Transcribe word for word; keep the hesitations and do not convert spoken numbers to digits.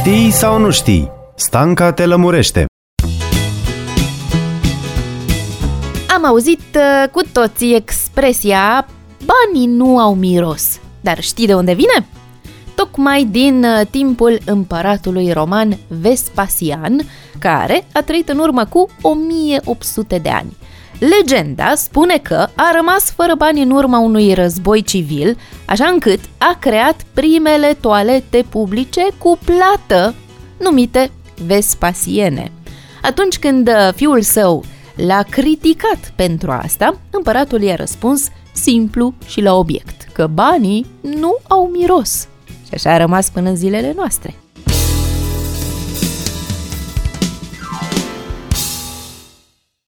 Știi sau nu știi? Stanca te lămurește. Am auzit uh, cu toții expresia banii nu au miros. Dar știi de unde vine? Tocmai din uh, timpul împăratului roman Vespasian, care a trăit în urmă cu o mie opt sute de ani. Legenda spune că a rămas fără bani în urma unui război civil, așa încât a creat primele toalete publice cu plată, numite Vespasiene. Atunci când fiul său l-a criticat pentru asta, împăratul i-a răspuns simplu și la obiect, că banii nu au miros. Și așa a rămas până în zilele noastre.